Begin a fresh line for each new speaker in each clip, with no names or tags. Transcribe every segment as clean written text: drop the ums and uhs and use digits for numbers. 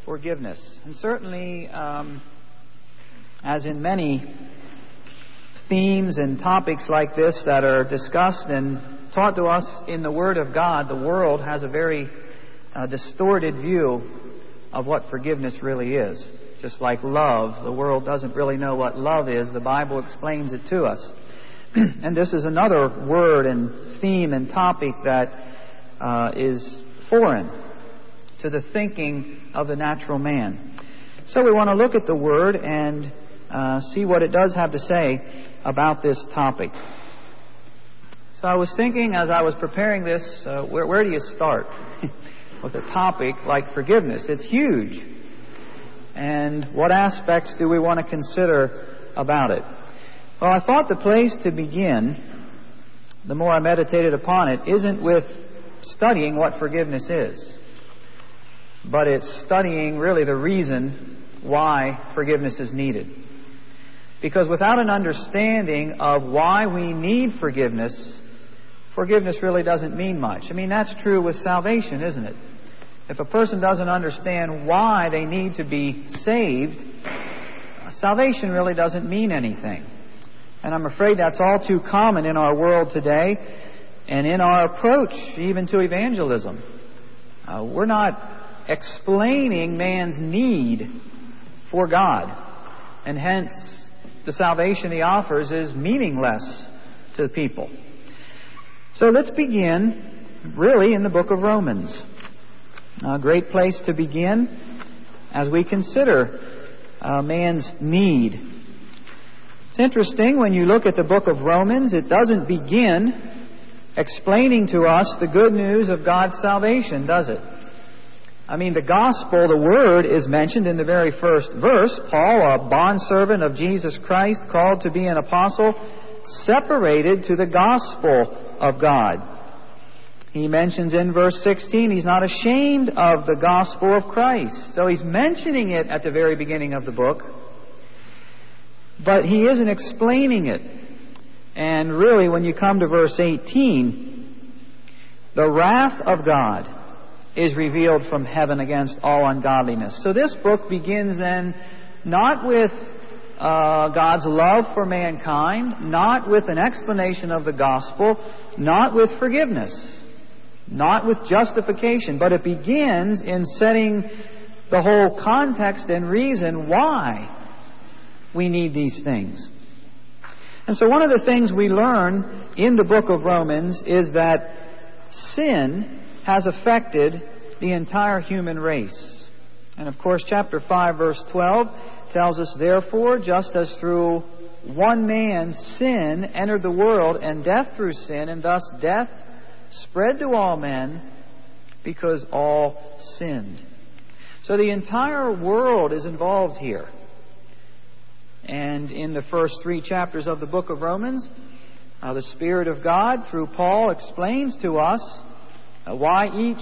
forgiveness. And certainly, as in many themes and topics like this that are discussed and taught to us in the Word of God, the world has a very distorted view of what forgiveness really is. Just like love, the world doesn't really know what love is. The Bible explains it to us. And this is another word and theme and topic that is foreign to the thinking of the natural man. So we want to look at the Word and see what it does have to say about this topic. So I was thinking as I was preparing this, where do you start with a topic like forgiveness? It's huge. And what aspects do we want to consider about it? Well, I thought the place to begin, the more I meditated upon it, isn't with studying what forgiveness is, but it's studying really the reason why forgiveness is needed. Because without an understanding of why we need forgiveness, forgiveness really doesn't mean much. I mean, that's true with salvation, isn't it? If a person doesn't understand why they need to be saved, salvation really doesn't mean anything. And I'm afraid that's all too common in our world today and in our approach even to evangelism. We're not explaining man's need for God, and hence the salvation He offers is meaningless to the people. So let's begin really in the book of Romans. A great place to begin as we consider man's need. It's interesting when you look at the book of Romans, it doesn't begin explaining to us the good news of God's salvation, does it? I mean, the gospel, the word, is mentioned in the very first verse. Paul, a bondservant of Jesus Christ, called to be an apostle, separated to the gospel of God. He mentions in verse 16, he's not ashamed of the gospel of Christ. So he's mentioning it at the very beginning of the book, but he isn't explaining it. And really, when you come to verse 18, the wrath of God is revealed from heaven against all ungodliness. So this book begins then not with God's love for mankind, not with an explanation of the gospel, not with forgiveness, not with justification, but it begins in setting the whole context and reason why we need these things. And so one of the things we learn in the book of Romans is that sin has affected the entire human race. And of course, chapter 5, verse 12 tells us, therefore, just as through one man's sin entered the world, and death through sin, and thus death spread to all men because all sinned. So the entire world is involved here. And in the first 3 chapters of the book of Romans, the Spirit of God, through Paul, explains to us why each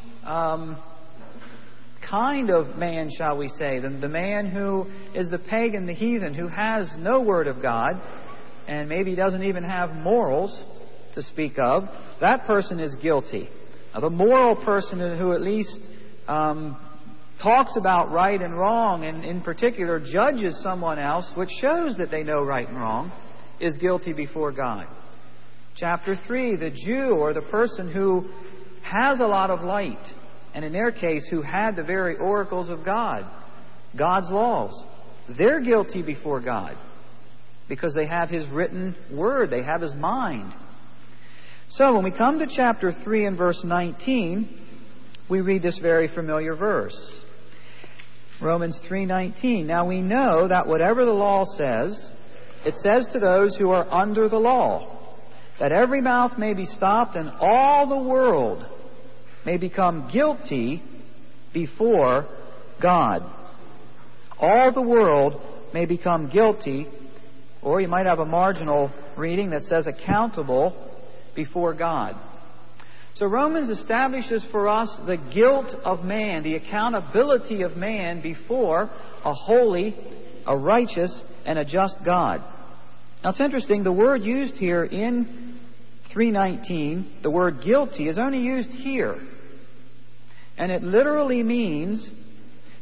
kind of man, shall we say, the man who is the pagan, the heathen, who has no Word of God, and maybe doesn't even have morals to speak of, that person is guilty. The moral person who at least talks about right and wrong, and in particular judges someone else, which shows that they know right and wrong, is guilty before God. Chapter 3, the Jew, or the person who has a lot of light, and in their case, who had the very oracles of God, God's laws, they're guilty before God because they have His written Word, they have His mind. So when we come to chapter 3 and verse 19, we read this very familiar verse. Romans 3:19. Now we know that whatever the law says, it says to those who are under the law, that every mouth may be stopped and all the world may become guilty before God. All the world may become guilty, or you might have a marginal reading that says accountable before God. So Romans establishes for us the guilt of man, the accountability of man before a holy, a righteous, and a just God. Now it's interesting, the word used here in 3:19, the word guilty, is only used here. And it literally means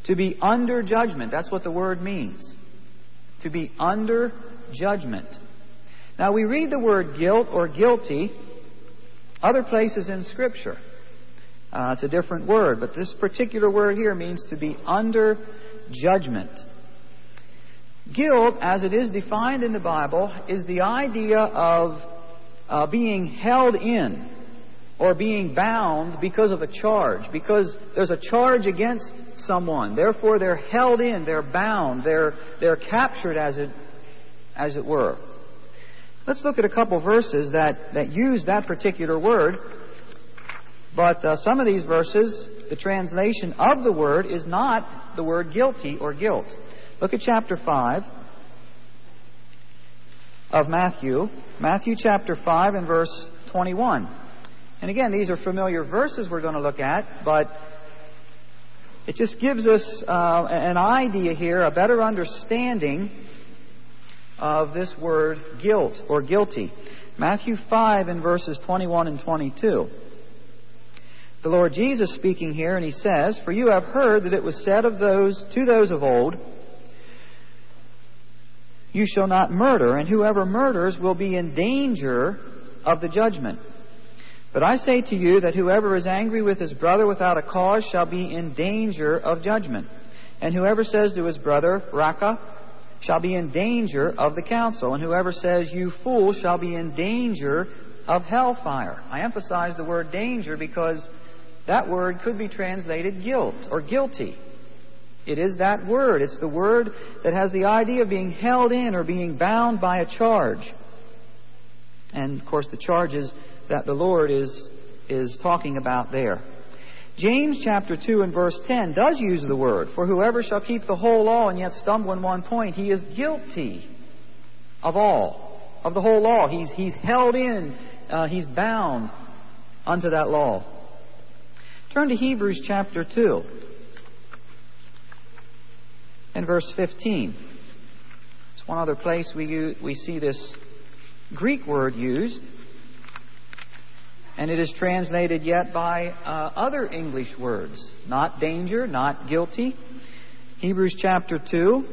To be under judgment. That's what the word means. To be under judgment. Now we read the word guilt or guilty other places in Scripture. It's a different word, but this particular word here means to be under judgment. Guilt, as it is defined in the Bible, is the idea of being held in or being bound because of a charge, because there's a charge against someone. Therefore, they're held in, they're bound, they're captured, as it were. Let's look at a couple verses that use that particular word. But some of these verses, the translation of the word is not the word guilty or guilt. Look at chapter 5 of Matthew. Matthew chapter 5 and verse 21. And again, these are familiar verses we're going to look at, but it just gives us an idea here, a better understanding of this word guilt or guilty. Matthew 5 and verses 21 and 22. The Lord Jesus speaking here, and He says, "For you have heard that it was said to those of old, you shall not murder, and whoever murders will be in danger of the judgment. But I say to you that whoever is angry with his brother without a cause shall be in danger of judgment. And whoever says to his brother, Raca, shall be in danger of the council. And whoever says, you fool, shall be in danger of hellfire." I emphasize the word danger because that word could be translated guilt or guilty. It is that word. It's the word that has the idea of being held in or being bound by a charge. And, of course, the charges that the Lord is talking about there. James chapter 2 and verse 10 does use the word, "For whoever shall keep the whole law and yet stumble in one point, he is guilty of all, of the whole law." He's held in, he's bound unto that law. Turn to Hebrews chapter 2 and verse 15. It's one other place we see this Greek word used. And it is translated yet by other English words. Not danger, not guilty. Hebrews chapter 2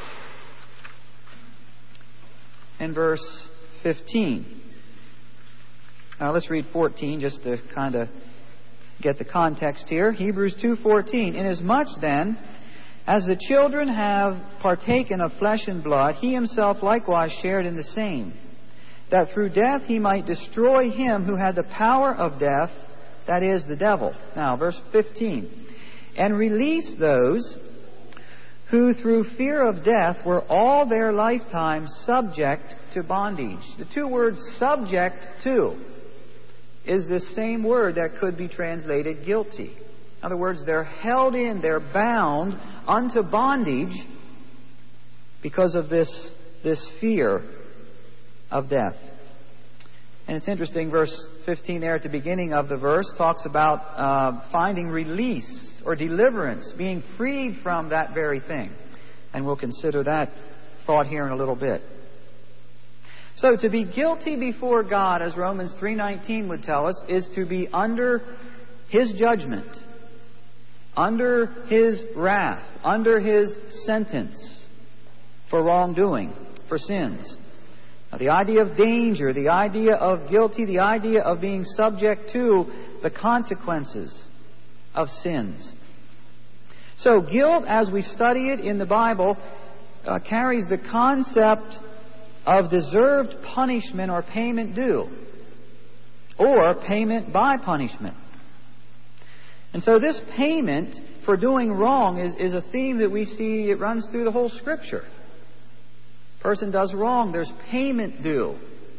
and verse 15. Now let's read 14 just to kind of get the context here. Hebrews 2:14. "Inasmuch then as the children have partaken of flesh and blood, he himself likewise shared in the same, that through death he might destroy him who had the power of death, that is, the devil." Now, verse 15. "And release those who through fear of death were all their lifetime subject to bondage." The two words "subject to" is the same word that could be translated guilty. In other words, they're held in, they're bound unto bondage because of this fear of death. And it's interesting, verse 15 there at the beginning of the verse talks about finding release or deliverance, being freed from that very thing. And we'll consider that thought here in a little bit. So to be guilty before God, as Romans 3:19 would tell us, is to be under His judgment, under His wrath, under His sentence for wrongdoing, for sins. Now, the idea of danger, the idea of guilty, the idea of being subject to the consequences of sins. So guilt, as we study it in the Bible, carries the concept of deserved punishment or payment due, or payment by punishment. And so this payment for doing wrong is a theme that we see, it runs through the whole Scripture. Person does wrong, there's payment due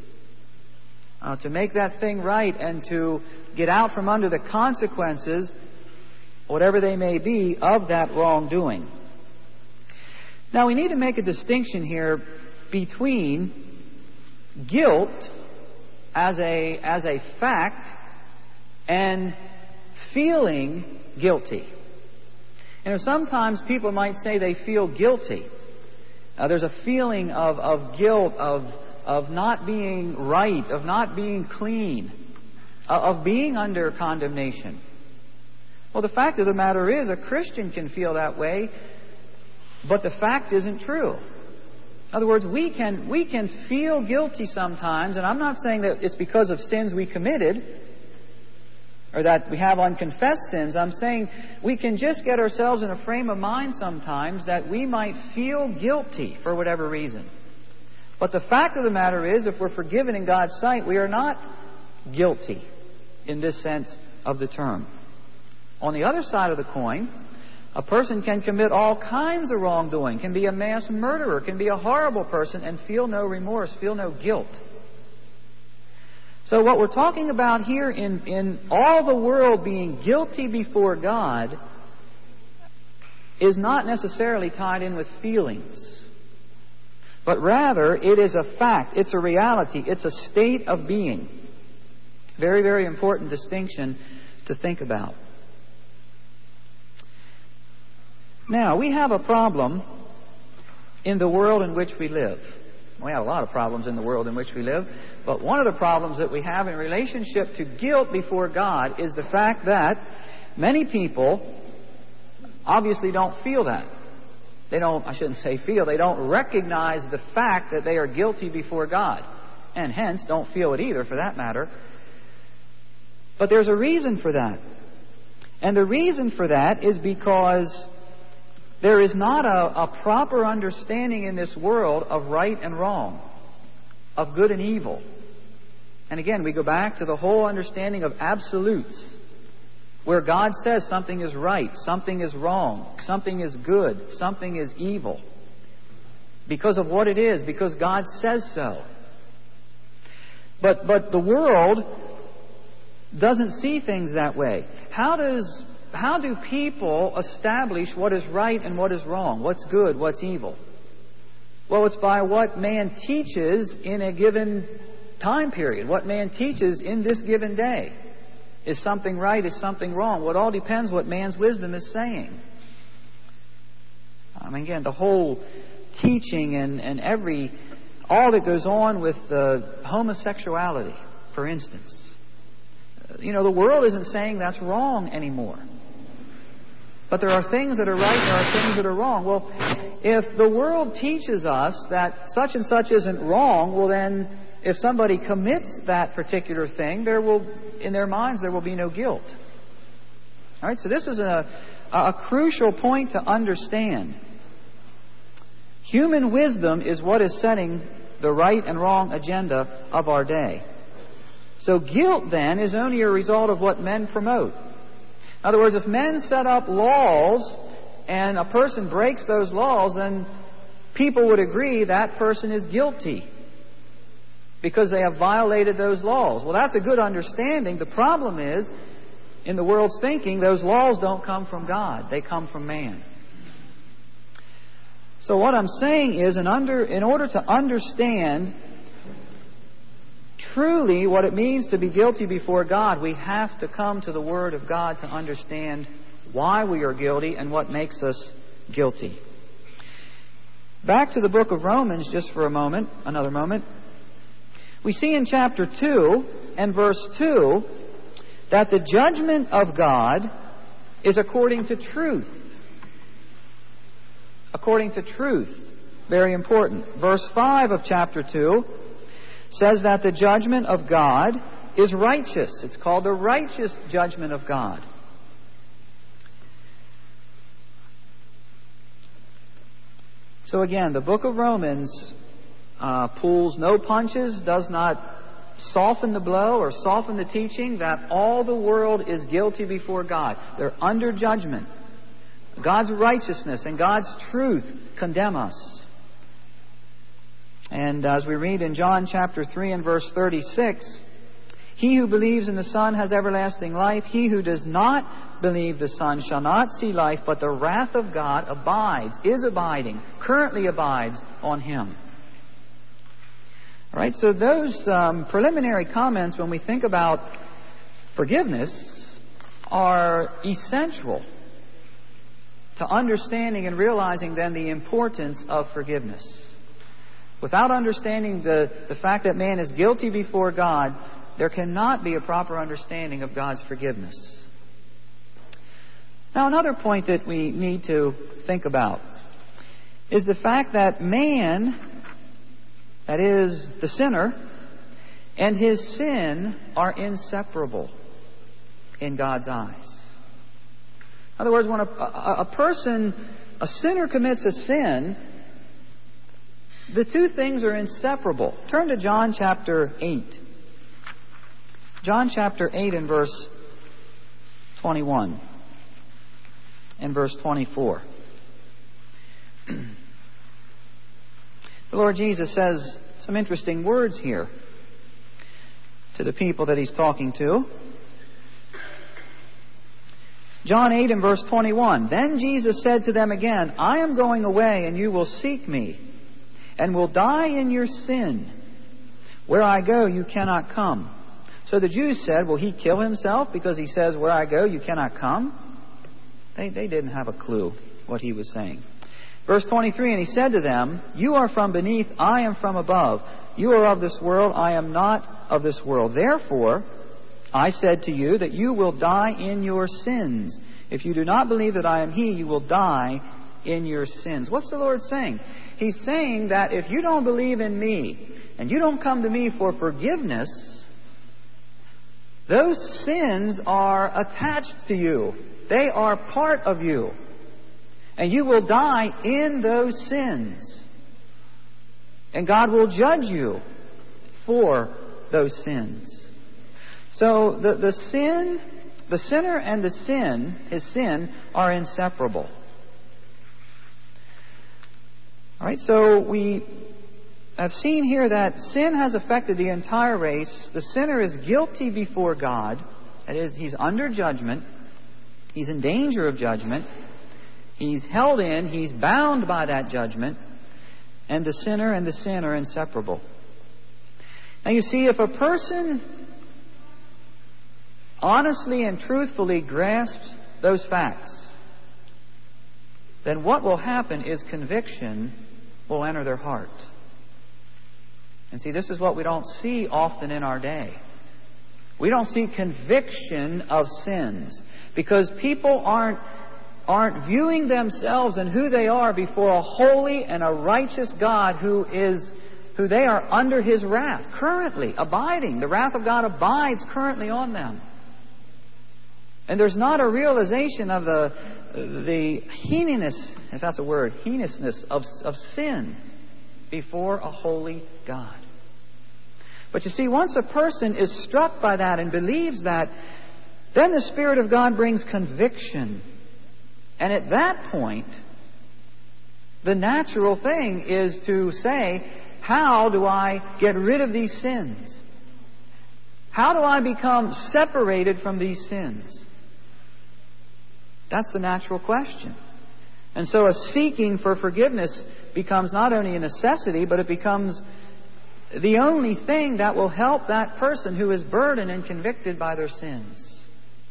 to make that thing right and to get out from under the consequences, whatever they may be, of that wrongdoing. Now we need to make a distinction here between guilt as a fact and feeling guilty. And sometimes people might say they feel guilty. There's a feeling of guilt, of not being right, of not being clean, of being under condemnation. Well, the fact of the matter is, a Christian can feel that way, but the fact isn't true. In other words, we can feel guilty sometimes, and I'm not saying that it's because of sins we committed, or that we have unconfessed sins. I'm saying we can just get ourselves in a frame of mind sometimes that we might feel guilty for whatever reason. But the fact of the matter is, if we're forgiven in God's sight, we are not guilty in this sense of the term. On the other side of the coin, a person can commit all kinds of wrongdoing, can be a mass murderer, can be a horrible person, and feel no remorse, feel no guilt. So what we're talking about here in all the world being guilty before God is not necessarily tied in with feelings, but rather it is a fact, it's a reality, it's a state of being. Very, very important distinction to think about. Now, we have a problem in the world in which we live. We have a lot of problems in the world in which we live, but one of the problems that we have in relationship to guilt before God is the fact that many people obviously don't feel that. They don't recognize the fact that they are guilty before God, and hence don't feel it either, for that matter. But there's a reason for that. And the reason for that is because there is not a proper understanding in this world of right and wrong, of good and evil. And again, we go back to the whole understanding of absolutes, where God says something is right, something is wrong, something is good, something is evil, because of what it is, because God says so. But the world doesn't see things that way. How do people establish what is right and what is wrong? What's good, what's evil? Well, it's by what man teaches in a given time period. What man teaches in this given day. Is something right? Is something wrong? Well, it all depends what man's wisdom is saying. I mean, again, the whole teaching and all that goes on with homosexuality, for instance. You know, the world isn't saying that's wrong anymore. But there are things that are right and there are things that are wrong. Well, if the world teaches us that such and such isn't wrong, well then, if somebody commits that particular thing, in their minds, there will be no guilt. All right, so this is a crucial point to understand. Human wisdom is what is setting the right and wrong agenda of our day. So guilt, then, is only a result of what men promote. In other words, if men set up laws and a person breaks those laws, then people would agree that person is guilty because they have violated those laws. Well, that's a good understanding. The problem is, in the world's thinking, those laws don't come from God. They come from man. So what I'm saying is, in order to understand truly what it means to be guilty before God, we have to come to the Word of God to understand why we are guilty and what makes us guilty. Back to the book of Romans just for another moment. We see in chapter 2 and verse 2 that the judgment of God is according to truth. According to truth. Very important. Verse 5 of chapter 2 says that the judgment of God is righteous. It's called the righteous judgment of God. So again, the book of Romans pulls no punches, does not soften the blow or soften the teaching that all the world is guilty before God. They're under judgment. God's righteousness and God's truth condemn us. And as we read in John chapter 3 and verse 36, he who believes in the Son has everlasting life. He who does not believe the Son shall not see life, but the wrath of God is abiding, currently abides on him. All right, so those preliminary comments when we think about forgiveness are essential to understanding and realizing then the importance of forgiveness. Without understanding the fact that man is guilty before God, there cannot be a proper understanding of God's forgiveness. Now, another point that we need to think about is the fact that man, that is, the sinner, and his sin are inseparable in God's eyes. In other words, when a sinner commits a sin, the two things are inseparable. Turn to John chapter 8. John chapter 8 and verse 21 and verse 24. The Lord Jesus says some interesting words here to the people that He's talking to. John 8 and verse 21. Then Jesus said to them again, I am going away, and you will seek me, and will die in your sin. Where I go, you cannot come. So the Jews said, will He kill Himself because He says, where I go, you cannot come? They didn't have a clue what He was saying. Verse 23, and He said to them, you are from beneath, I am from above. You are of this world, I am not of this world. Therefore, I said to you that you will die in your sins. If you do not believe that I am He, you will die in your sins. What's the Lord saying? He's saying that if you don't believe in me, and you don't come to me for forgiveness, those sins are attached to you. They are part of you. And you will die in those sins. And God will judge you for those sins. So the sinner and his sin, are inseparable. All right, so we have seen here that sin has affected the entire race. The sinner is guilty before God. That is, he's under judgment. He's in danger of judgment. He's held in. He's bound by that judgment. And the sinner and the sin are inseparable. Now you see, if a person honestly and truthfully grasps those facts, then what will happen is conviction will enter their heart. And see, this is what we don't see often in our day. We don't see conviction of sins because people aren't viewing themselves and who they are before a holy and a righteous God who they are under His wrath, currently abiding. The wrath of God abides currently on them. And there's not a realization of the heinousness, if that's a word, heinousness of sin before a holy God. But you see, once a person is struck by that and believes that, then the Spirit of God brings conviction. And at that point, the natural thing is to say, how do I get rid of these sins? How do I become separated from these sins? That's the natural question. And so a seeking for forgiveness becomes not only a necessity, but it becomes the only thing that will help that person who is burdened and convicted by their sins.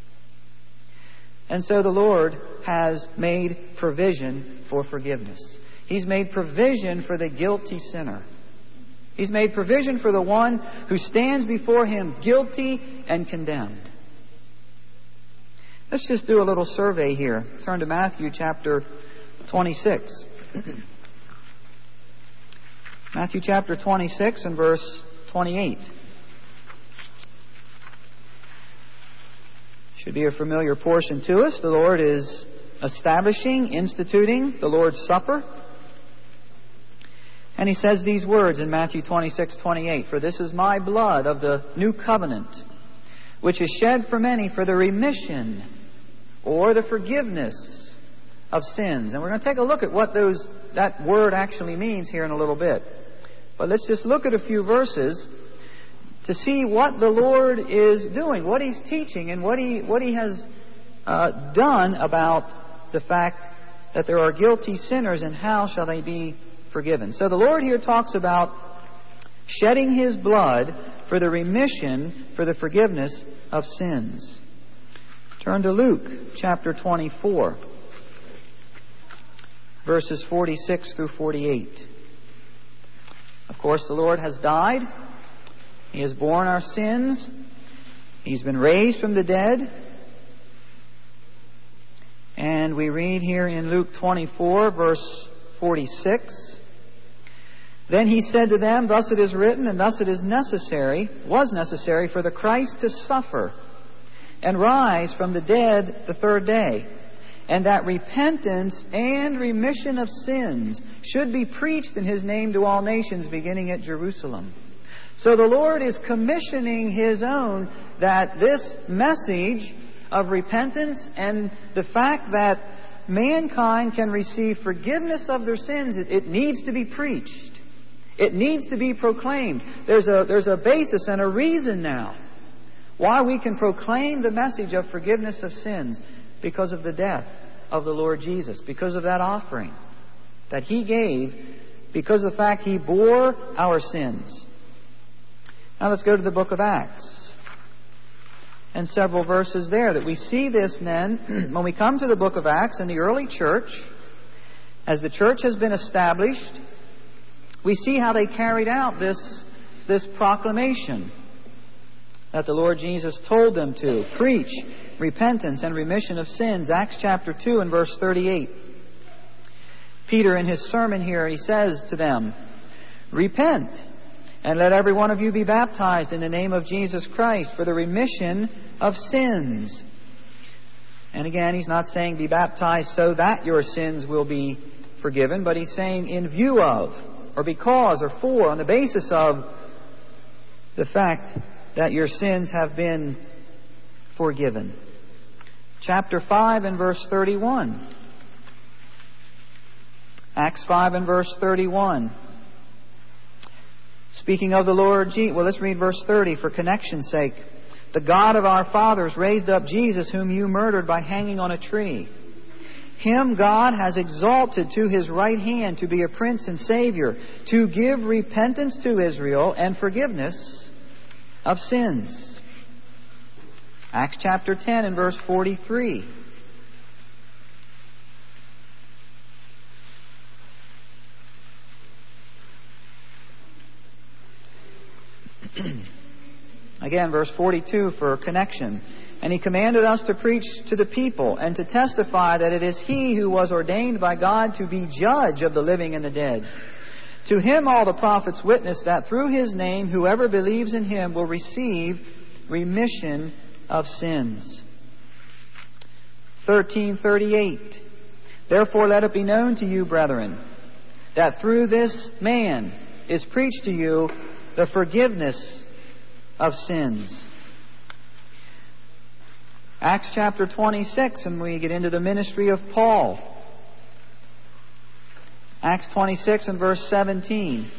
And so the Lord has made provision for forgiveness. He's made provision for the guilty sinner. He's made provision for the one who stands before Him guilty and condemned. Let's just do a little survey here. Turn to Matthew chapter 26. Matthew chapter 26 and verse 28. Should be a familiar portion to us. The Lord is instituting the Lord's Supper. And He says these words in Matthew 26:28, "For this is my blood of the new covenant, which is shed for many for the remission or the forgiveness of sins." And we're going to take a look at what that word actually means here in a little bit. But let's just look at a few verses to see what the Lord is doing, what He's teaching, and what He has done about the fact that there are guilty sinners and how shall they be forgiven. So the Lord here talks about shedding His blood for the remission, for the forgiveness of sins. Turn to Luke chapter 24, verses 46 through 48. Of course, the Lord has died. He has borne our sins. He's been raised from the dead. And we read here in Luke 24, verse 46, "Then he said to them, Thus it is written, and thus it was necessary for the Christ to suffer and rise from the dead the third day, and that repentance and remission of sins should be preached in His name to all nations, beginning at Jerusalem." So the Lord is commissioning His own that this message of repentance and the fact that mankind can receive forgiveness of their sins, it needs to be preached. It needs to be proclaimed. There's a basis and a reason now why we can proclaim the message of forgiveness of sins, because of the death of the Lord Jesus, because of that offering that He gave, because of the fact He bore our sins. Now let's go to the book of Acts, and several verses there that we see this then when we come to the book of Acts in the early church. As the church has been established, we see how they carried out this proclamation that the Lord Jesus told them to preach repentance and remission of sins. Acts chapter 2 and verse 38. Peter in his sermon here, he says to them, "Repent, and let every one of you be baptized in the name of Jesus Christ for the remission of sins." And again, he's not saying be baptized so that your sins will be forgiven, but he's saying in view of, or because, or for, on the basis of the fact that your sins have been forgiven. Chapter 5 and verse 31. Acts 5 and verse 31. Speaking of the Lord Jesus, well, let's read verse 30 for connection's sake. "The God of our fathers raised up Jesus, whom you murdered by hanging on a tree. Him God has exalted to His right hand to be a Prince and Savior, to give repentance to Israel and forgiveness of sins." Acts chapter 10 and verse 43. Again, verse 42 for connection. "And He commanded us to preach to the people and to testify that it is He who was ordained by God to be judge of the living and the dead. To Him all the prophets witness that through His name whoever believes in Him will receive remission of sins." 13:38. "Therefore let it be known to you, brethren, that through this man is preached to you the forgiveness of sins." Acts chapter 26, and we get into the ministry of Paul. Acts 26 and verse 17.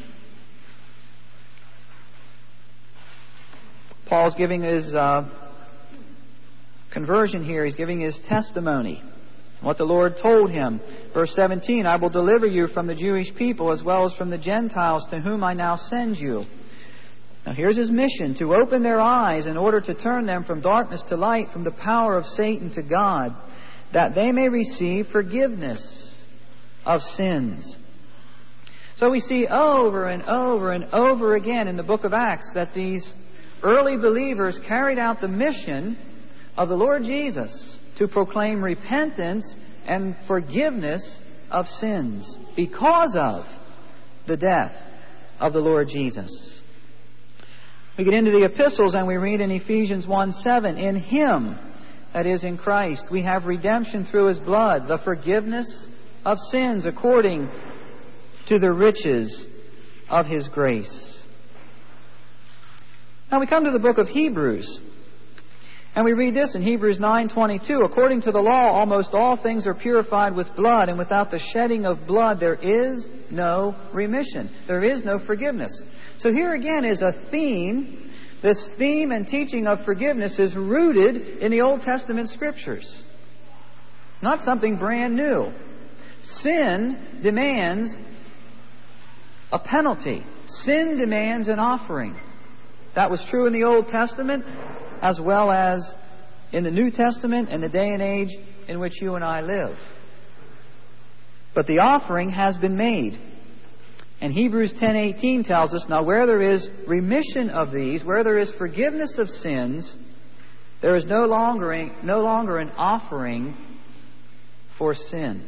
Paul's giving his conversion here. He's giving his testimony. What the Lord told him. Verse 17, "I will deliver you from the Jewish people as well as from the Gentiles to whom I now send you." Now here's his mission: to open their eyes in order to turn them from darkness to light, from the power of Satan to God, that they may receive forgiveness of sins. So we see over and over and over again in the book of Acts that these early believers carried out the mission of the Lord Jesus to proclaim repentance and forgiveness of sins because of the death of the Lord Jesus. We get into the epistles and we read in Ephesians 1:7, "In Him," that is in Christ, "we have redemption through His blood, the forgiveness of sins according to the riches of His grace." Now we come to the book of Hebrews, and we read this in Hebrews 9:22, "According to the law, almost all things are purified with blood, and without the shedding of blood there is no remission." There is no forgiveness. So here again is a theme. This theme and teaching of forgiveness is rooted in the Old Testament Scriptures. It's not something brand new. Sin demands a penalty. Sin demands an offering. That was true in the Old Testament as well as in the New Testament and the day and age in which you and I live. But the offering has been made. And Hebrews 10:18 tells us, "Now where there is remission of these, where there is forgiveness of sins, there is no longer an offering for sin.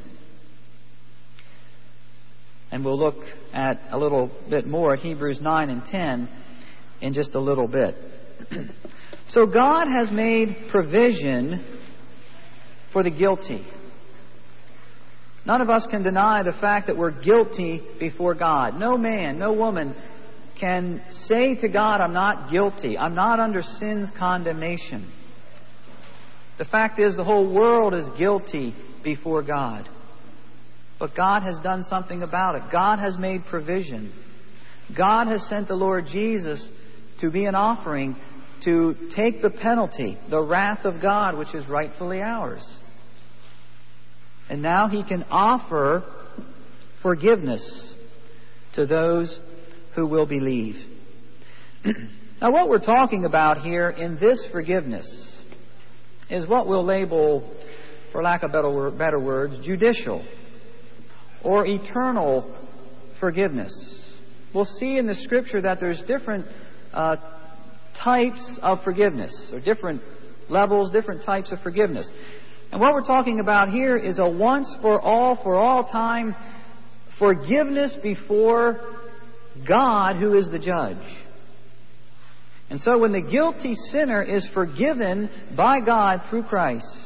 And we'll look at a little bit more at Hebrews 9 and 10 in just a little bit. So God has made provision for the guilty. None of us can deny the fact that we're guilty before God. No man, no woman can say to God, I'm not guilty. I'm not under sin's condemnation. The fact is, the whole world is guilty before God. But God has done something about it. God has made provision. God has sent the Lord Jesus to be an offering to take the penalty, the wrath of God, which is rightfully ours. And now He can offer forgiveness to those who will believe. Now, what we're talking about here in this forgiveness is what we'll label, for lack of better words, judicial or eternal forgiveness. We'll see in the Scripture that there's different types of forgiveness, or different levels, different types of forgiveness. And what we're talking about here is a once for all time forgiveness before God, who is the judge. And so when the guilty sinner is forgiven by God through Christ,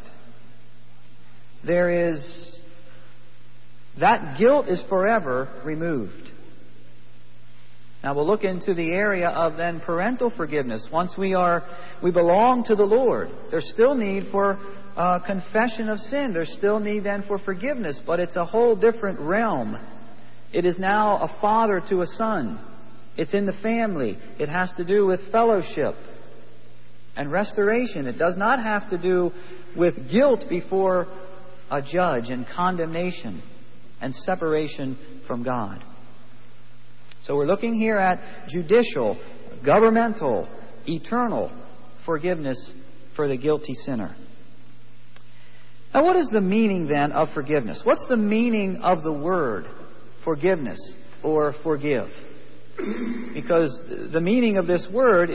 that guilt is forever removed. Now we'll look into the area of then parental forgiveness. Once we belong to the Lord, there's still need for confession of sin. There's still need then for forgiveness, but it's a whole different realm. It is now a father to a son. It's in the family. It has to do with fellowship and restoration. It does not have to do with guilt before a judge and condemnation and separation from God. So we're looking here at judicial, governmental, eternal forgiveness for the guilty sinner. Now, what is the meaning then of forgiveness? What's the meaning of the word forgiveness or forgive? Because the meaning of this word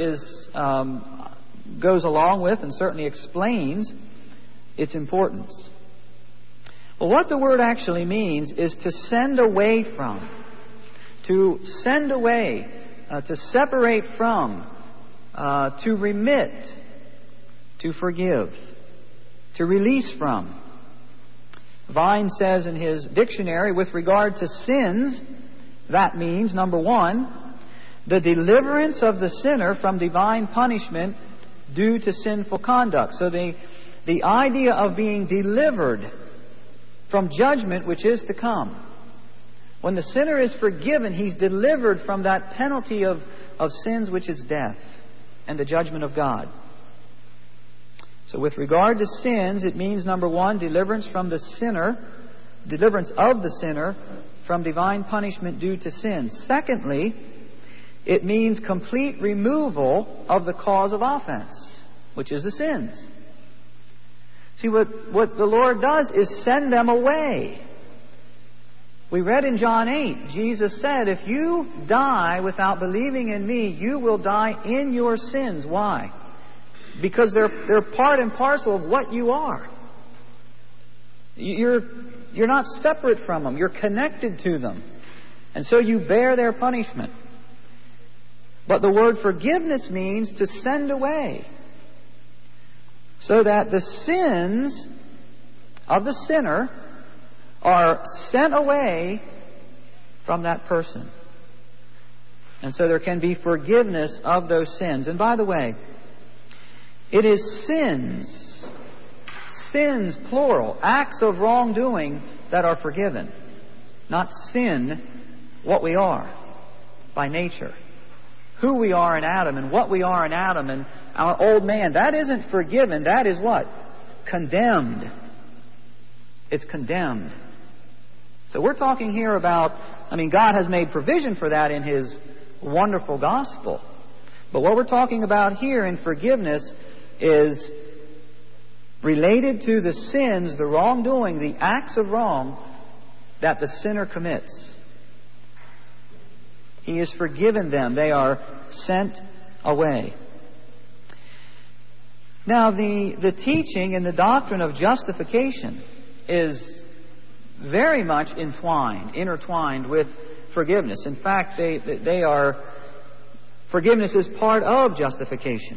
goes along with and certainly explains its importance. Well, what the word actually means is to send away from, to send away, to separate from, to remit, to forgive, to release from. Vine says in his dictionary, with regard to sins, that means, number one, the deliverance of the sinner from divine punishment due to sinful conduct. So the idea of being delivered from judgment which is to come. When the sinner is forgiven, he's delivered from that penalty of sins which is death and the judgment of God. So with regard to sins, it means, number one, deliverance of the sinner from divine punishment due to sin. Secondly, it means complete removal of the cause of offense, which is the sins. See, what the Lord does is send them away. We read in John 8, Jesus said, if you die without believing in me, you will die in your sins. Why? Because they're part and parcel of what you are. You're not separate from them. You're connected to them. And so you bear their punishment. But the word forgiveness means to send away, so that the sins of the sinner are sent away from that person. And so there can be forgiveness of those sins. And by the way, it is sins, plural, acts of wrongdoing that are forgiven. Not sin, what we are by nature. Who we are in Adam and what we are in Adam and our old man. That isn't forgiven. That is what? Condemned. It's condemned. So we're talking here about, God has made provision for that in His wonderful gospel. But what we're talking about here in forgiveness is related to the sins, the wrongdoing, the acts of wrong that the sinner commits. He has forgiven them. They are sent away. Now, the teaching and the doctrine of justification is very much intertwined with forgiveness. In fact, forgiveness is part of justification.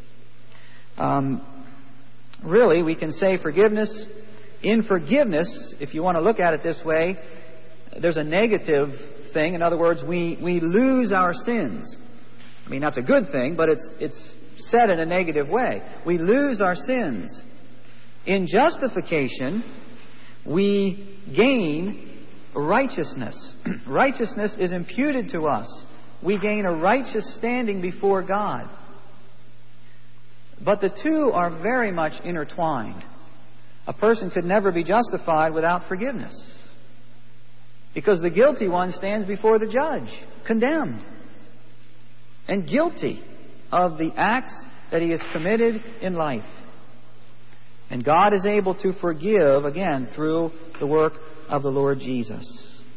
Really, we can say in forgiveness, if you want to look at it this way, there's a negative thing. In other words, we lose our sins. I mean, that's a good thing, but it's said in a negative way. We lose our sins. In justification, we gain righteousness. Righteousness is imputed to us. We gain a righteous standing before God. But the two are very much intertwined. A person could never be justified without forgiveness, because the guilty one stands before the judge, condemned and guilty of the acts that he has committed in life. And God is able to forgive, again, through the work of the Lord Jesus.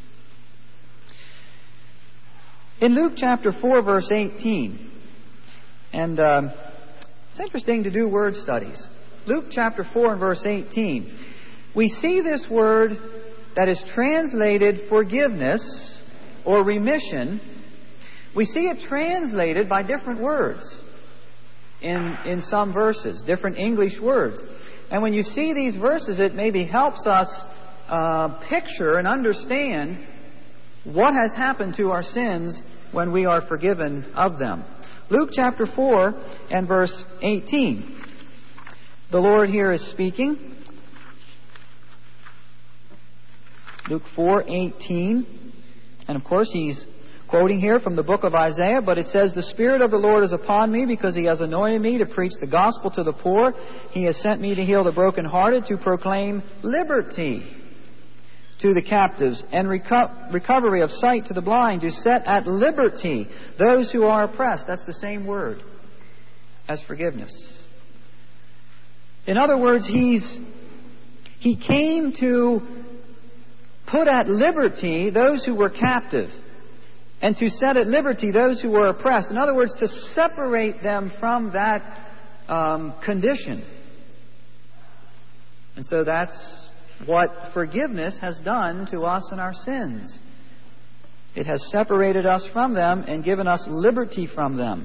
In Luke chapter 4, verse 18, and it's interesting to do word studies. Luke chapter 4 and verse 18, we see this word that is translated forgiveness or remission. We see it translated by different words in some verses, different English words. And when you see these verses, it maybe helps us picture and understand what has happened to our sins when we are forgiven of them. Luke chapter 4 and verse 18. The Lord here is speaking. Luke 4:18. And of course He's quoting here from the book of Isaiah, but it says, "The Spirit of the Lord is upon me, because He has anointed me to preach the gospel to the poor. He has sent me to heal the brokenhearted, to proclaim liberty to the captives, and recovery of sight to the blind, to set at liberty those who are oppressed." That's the same word as forgiveness. In other words, He came to put at liberty those who were captive, and to set at liberty those who were oppressed. In other words, to separate them from that condition. And so that's what forgiveness has done to us in our sins. It has separated us from them and given us liberty from them.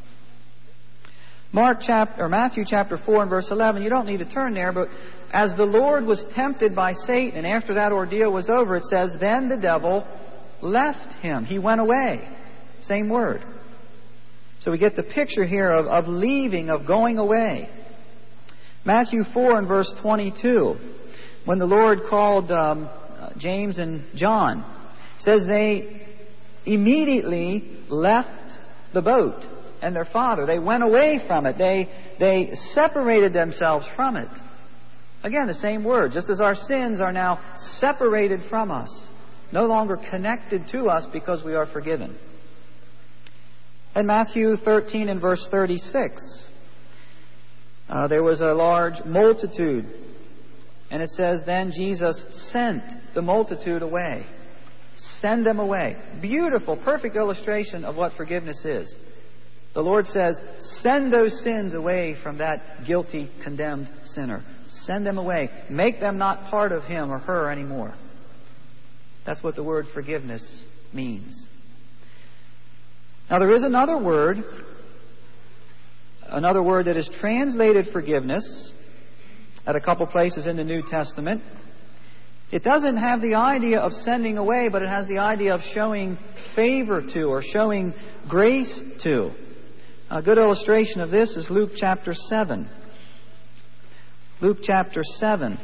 Matthew chapter 4 and verse 11, you don't need to turn there, but as the Lord was tempted by Satan, and after that ordeal was over, it says, "Then the devil left him." He went away. Same word. So we get the picture here of leaving, of going away. Matthew 4 and verse 22, when the Lord called James and John, it says they immediately left the boat and their father. They went away from it. They separated themselves from it. Again, the same word. Just as our sins are now separated from us, no longer connected to us because we are forgiven. In Matthew 13 and verse 36, there was a large multitude. And it says, "Then Jesus sent the multitude away." Send them away. Beautiful, perfect illustration of what forgiveness is. The Lord says, send those sins away from that guilty, condemned sinner. Send them away. Make them not part of him or her anymore. That's what the word forgiveness means. Now there is another word that is translated forgiveness at a couple places in the New Testament. It doesn't have the idea of sending away, but it has the idea of showing favor to or showing grace to. A good illustration of this is Luke chapter 7. Luke chapter 7.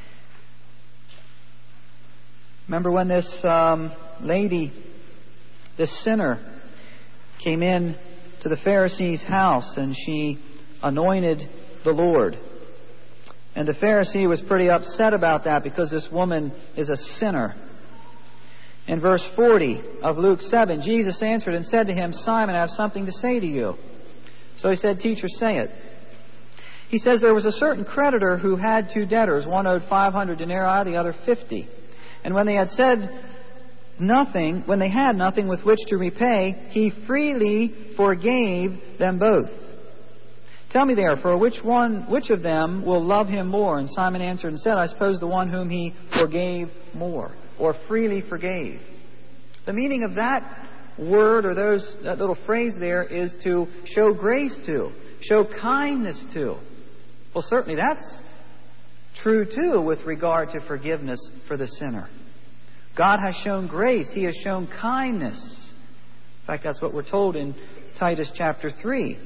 Remember when this lady, this sinner, came in to the Pharisee's house and she anointed the Lord. And the Pharisee was pretty upset about that because this woman is a sinner. In verse 40 of Luke 7, Jesus answered and said to him, "Simon, I have something to say to you." So he said, "Teacher, say it." He says, "There was a certain creditor who had two debtors. One owed 500 denarii, the other 50. And when they had nothing with which to repay, he freely forgave them both. Tell me therefore, which of them will love him more? And Simon answered and said, I suppose the one whom he forgave more, or freely forgave. The meaning of that word, or that little phrase there, is to show grace to, show kindness to. Well, certainly that's true too with regard to forgiveness for the sinner. God has shown grace. He has shown kindness. In fact, that's what we're told in Titus chapter 3.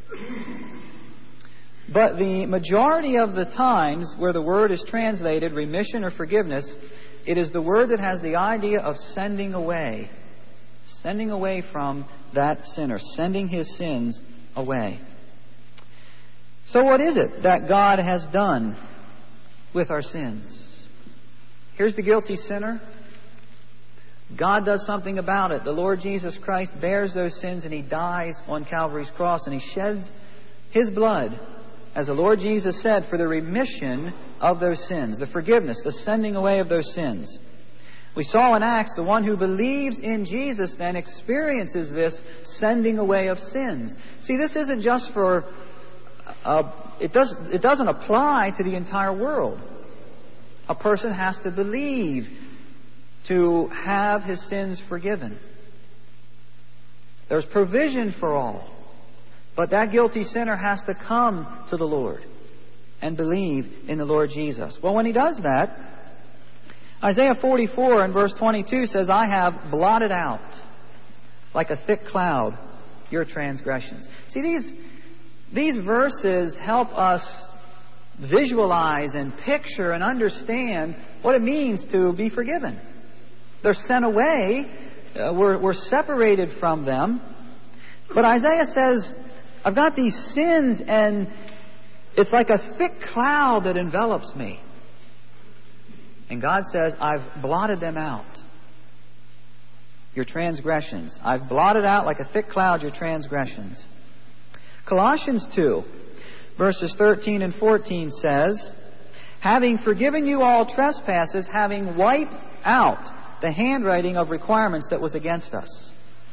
But the majority of the times where the word is translated remission or forgiveness, it is the word that has the idea of sending away from that sinner, sending his sins away. So what is it that God has done with our sins? Here's the guilty sinner. God does something about it. The Lord Jesus Christ bears those sins and He dies on Calvary's cross and He sheds His blood, as the Lord Jesus said, for the remission of those sins, the forgiveness, the sending away of those sins. We saw in Acts, the one who believes in Jesus then experiences this sending away of sins. See, this isn't just for... It doesn't apply to the entire world. A person has to believe to have his sins forgiven. There's provision for all. But that guilty sinner has to come to the Lord and believe in the Lord Jesus. Well, when he does that, Isaiah 44 and verse 22 says, I have blotted out like a thick cloud your transgressions. See, these verses help us visualize and picture and understand what it means to be forgiven. They're sent away. We're separated from them. But Isaiah says, I've got these sins and it's like a thick cloud that envelops me. And God says, I've blotted them out. Your transgressions. I've blotted out like a thick cloud your transgressions. Colossians 2, verses 13 and 14 says, having forgiven you all trespasses, having wiped out the handwriting of requirements that was against us,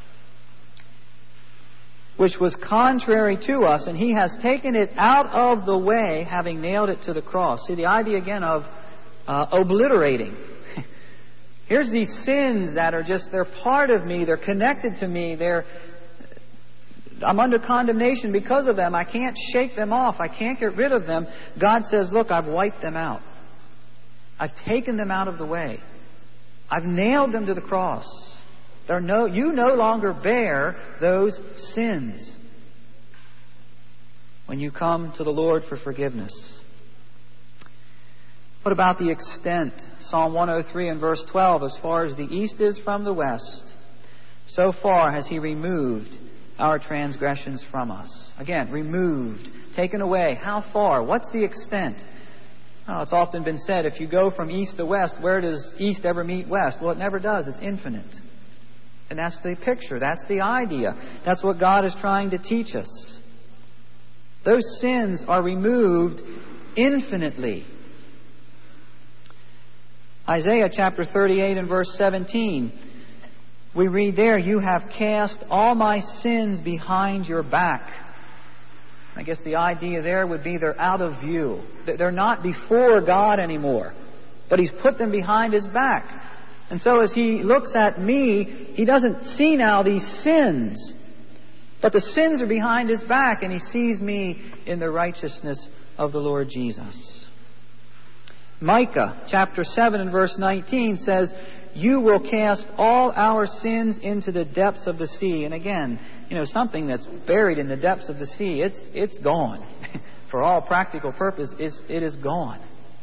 which was contrary to us, and He has taken it out of the way, having nailed it to the cross. See, the idea again of obliterating. Here's these sins that are they're part of me, they're connected to me, I'm under condemnation because of them. I can't shake them off. I can't get rid of them. God says, look, I've wiped them out. I've taken them out of the way. I've nailed them to the cross. You no longer bear those sins when you come to the Lord for forgiveness. What about the extent? Psalm 103 and verse 12, as far as the east is from the west, so far has He removed our transgressions from us. Again, removed, taken away. How far? What's the extent? Oh, it's often been said, if you go from east to west, where does east ever meet west? Well, it never does. It's infinite. And that's the picture. That's the idea. That's what God is trying to teach us. Those sins are removed infinitely. Isaiah chapter 38 and verse 17, we read there, you have cast all my sins behind your back. I guess the idea there would be they're out of view. They're not before God anymore. But He's put them behind His back. And so as He looks at me, He doesn't see now these sins. But the sins are behind His back, and He sees me in the righteousness of the Lord Jesus. Micah chapter 7 and verse 19 says, you will cast all our sins into the depths of the sea. And again, something that's buried in the depths of the sea, it's gone. For all practical purpose, it is gone.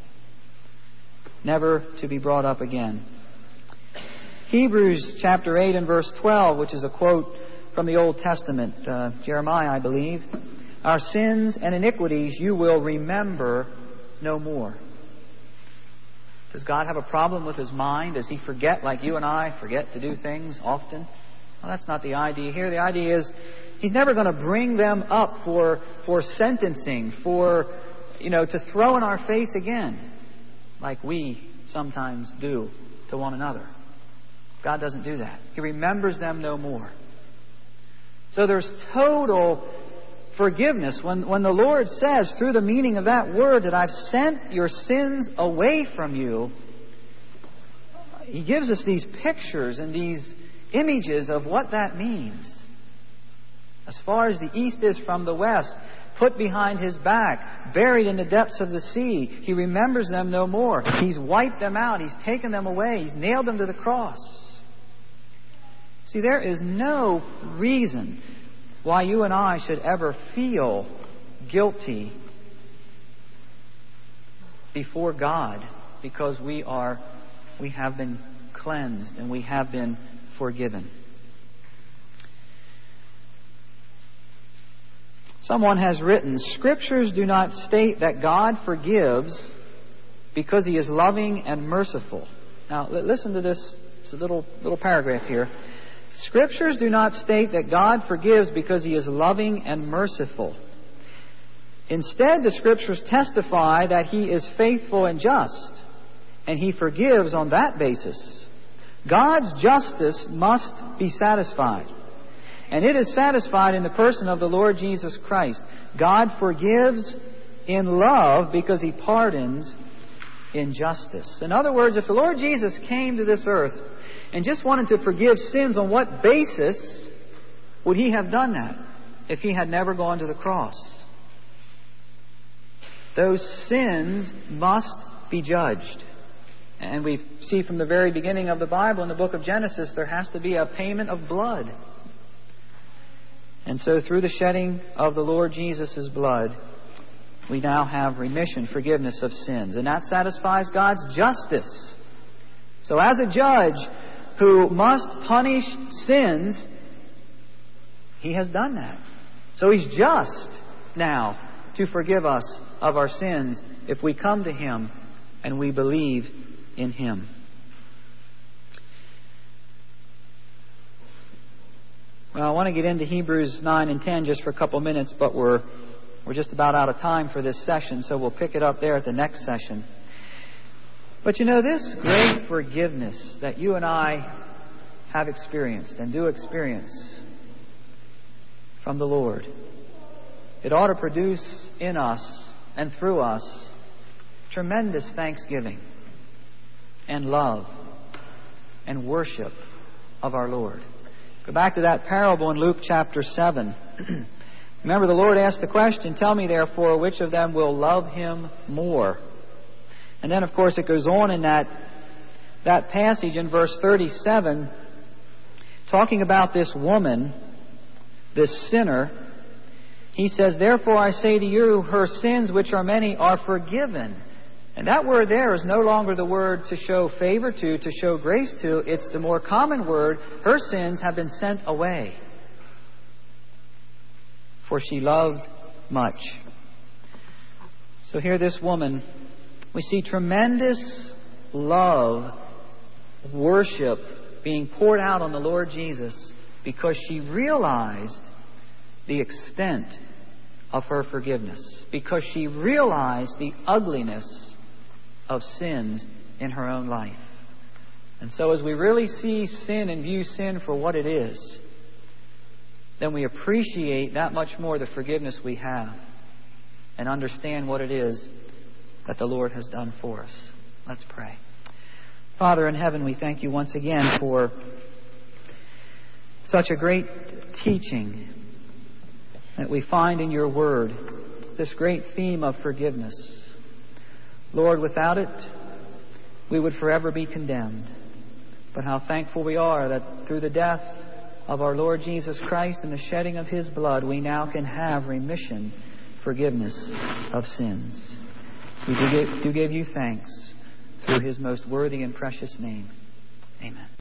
Never to be brought up again. Hebrews chapter 8 and verse 12, which is a quote from the Old Testament, Jeremiah, I believe. Our sins and iniquities you will remember no more. Does God have a problem with His mind? Does He forget like you and I forget to do things often? Well, that's not the idea here. The idea is He's never going to bring them up for sentencing, to throw in our face again, like we sometimes do to one another. God doesn't do that. He remembers them no more. So there's total forgiveness, when the Lord says through the meaning of that word that I've sent your sins away from you, He gives us these pictures and these images of what that means. As far as the east is from the west, put behind His back, buried in the depths of the sea. He remembers them no more. He's wiped them out. He's taken them away. He's nailed them to the cross. See, there is no reason why you and I should ever feel guilty before God, because we have been cleansed and we have been forgiven. Someone has written, Scriptures do not state that God forgives because He is loving and merciful. Now, listen to this. It's a little paragraph here. Scriptures do not state that God forgives because He is loving and merciful. Instead, the Scriptures testify that He is faithful and just, and He forgives on that basis. God's justice must be satisfied. And it is satisfied in the person of the Lord Jesus Christ. God forgives in love because He pardons in justice. In other words, if the Lord Jesus came to this earth and just wanted to forgive sins, on what basis would He have done that if He had never gone to the cross? Those sins must be judged. And we see from the very beginning of the Bible, in the book of Genesis, there has to be a payment of blood. And so through the shedding of the Lord Jesus' blood, we now have remission, forgiveness of sins. And that satisfies God's justice. So as a judge who must punish sins, He has done that. So He's just now to forgive us of our sins if we come to Him and we believe in Him. Well, I want to get into Hebrews 9 and 10 just for a couple minutes, but we're just about out of time for this session, so we'll pick it up there at the next session. But you know, this great forgiveness that you and I have experienced and do experience from the Lord, it ought to produce in us and through us tremendous thanksgiving and love and worship of our Lord. Go back to that parable in Luke chapter 7. Remember, the Lord asked the question, tell me therefore which of them will love Him more. And then, of course, it goes on in that passage in verse 37, talking about this woman, this sinner. He says, therefore I say to you, her sins, which are many, are forgiven. And that word there is no longer the word to show favor to show grace to. It's the more common word, her sins have been sent away. For she loved much. So here this woman, we see tremendous love, worship being poured out on the Lord Jesus because she realized the extent of her forgiveness. Because she realized the ugliness of sins in her own life. And so as we really see sin and view sin for what it is, then we appreciate that much more the forgiveness we have and understand what it is that the Lord has done for us. Let's pray. Father in heaven, we thank You once again for such a great teaching that we find in Your Word, this great theme of forgiveness. Lord, without it, we would forever be condemned. But how thankful we are that through the death of our Lord Jesus Christ and the shedding of His blood, we now can have remission, forgiveness of sins. We do give You thanks through His most worthy and precious name. Amen.